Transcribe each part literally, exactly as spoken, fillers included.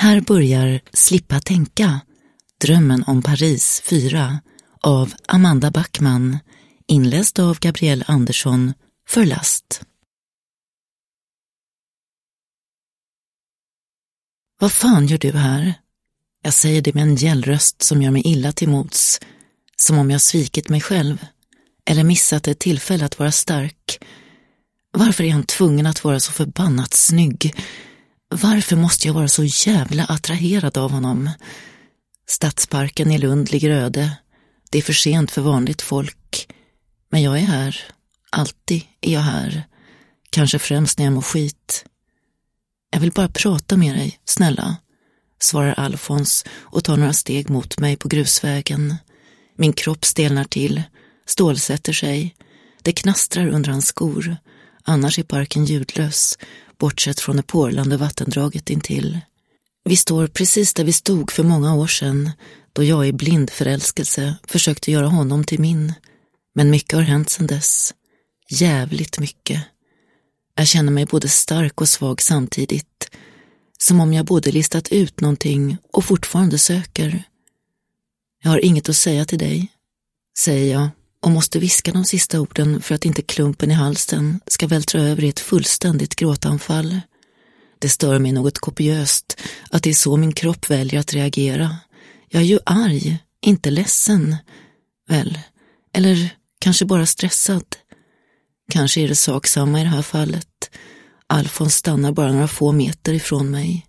Här börjar Slippa tänka, Drömmen om Paris fyra av Amanda Backman, inläst av Gabrielle Andersson för Last. Vad fan gör du här? Jag säger det med en gällröst som gör mig illa till mods, som om jag svikit mig själv eller missat ett tillfälle att vara stark. Varför är han tvungen att vara så förbannat snygg? Varför måste jag vara så jävla attraherad av honom? Stadsparken i Lund ligger öde. Det är för sent för vanligt folk. Men jag är här. Alltid är jag här. Kanske främst när jag mår skit. Jag vill bara prata med dig, snälla, svarar Alfons och tar några steg mot mig på grusvägen. Min kropp stelnar till, stålsätter sig. Det knastrar under hans skor. Annars är parken ljudlös, bortsett från det porlande vattendraget intill. Vi står precis där vi stod för många år sedan, då jag i blind förälskelse försökte göra honom till min. Men mycket har hänt sedan dess. Jävligt mycket. Jag känner mig både stark och svag samtidigt. Som om jag både listat ut någonting och fortfarande söker. Jag har inget att säga till dig, säger jag, och måste viska de sista orden för att inte klumpen i halsen ska vältra över i ett fullständigt gråtanfall. Det stör mig något kopiöst att det är så min kropp väljer att reagera. Jag är ju arg, inte ledsen. Väl, eller kanske bara stressad. Kanske är det saksamma i det här fallet. Alfons stannar bara några få meter ifrån mig.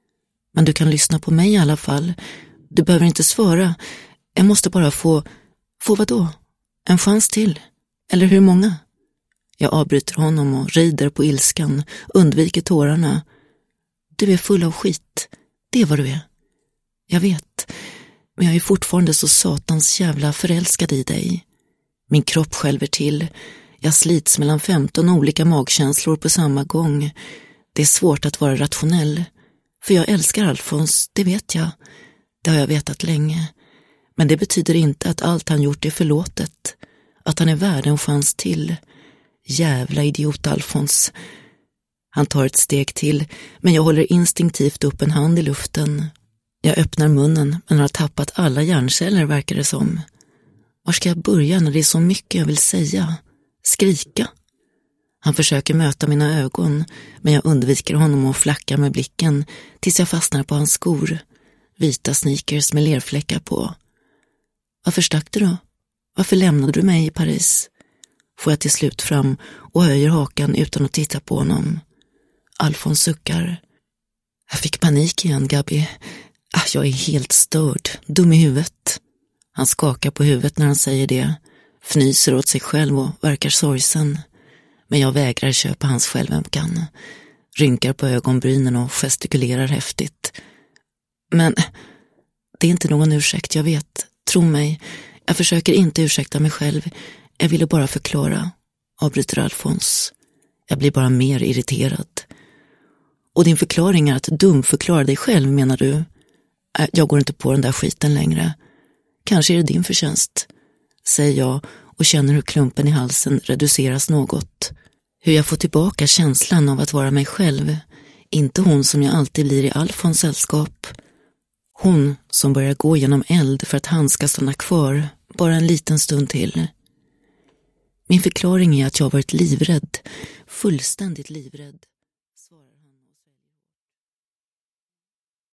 Men du kan lyssna på mig i alla fall. Du behöver inte svara. Jag måste bara få... Få vad då? En chans till? Eller hur många? Jag avbryter honom och rider på ilskan, undviker tårarna. Du är full av skit. Det är vad du är. Jag vet. Men jag är fortfarande så satans jävla förälskad i dig. Min kropp skälver till. Jag slits mellan femton olika magkänslor på samma gång. Det är svårt att vara rationell. För jag älskar Alfons, det vet jag. Det har jag vetat länge. Men det betyder inte att allt han gjort är förlåtet. Att han är värd en chans till. Jävla idiot Alfons. Han tar ett steg till, men jag håller instinktivt upp en hand i luften. Jag öppnar munnen, men har tappat alla hjärnceller, verkar det som. Var ska jag börja när det är så mycket jag vill säga? Skrika? Han försöker möta mina ögon, men jag undviker honom och flackar med blicken tills jag fastnar på hans skor. Vita sneakers med lerfläckar på. Varför stack du då? Varför lämnade du mig i Paris? Får jag till slut fram och höjer hakan utan att titta på honom. Alfons suckar. Jag fick panik igen, Gabi. Ah, jag är helt störd, dum i huvudet. Han skakar på huvudet när han säger det. Fnyser åt sig själv och verkar sorgsen. Men jag vägrar köpa hans självömkan. Rynkar på ögonbrynen och gestikulerar häftigt. Men det är inte någon ursäkt, jag vet. Tro mig, jag försöker inte ursäkta mig själv. Jag ville bara förklara, avbryter Alfons. Jag blir bara mer irriterad. Och din förklaring är att dumförklara dig själv, menar du? Jag går inte på den där skiten längre. Kanske är det din förtjänst, säger jag och känner hur klumpen i halsen reduceras något. Hur jag får tillbaka känslan av att vara mig själv. Inte hon som jag alltid blir i Alfons sällskap. Hon som börjar gå genom eld för att han ska stanna kvar bara en liten stund till. Min förklaring är att jag varit livrädd, fullständigt livrädd.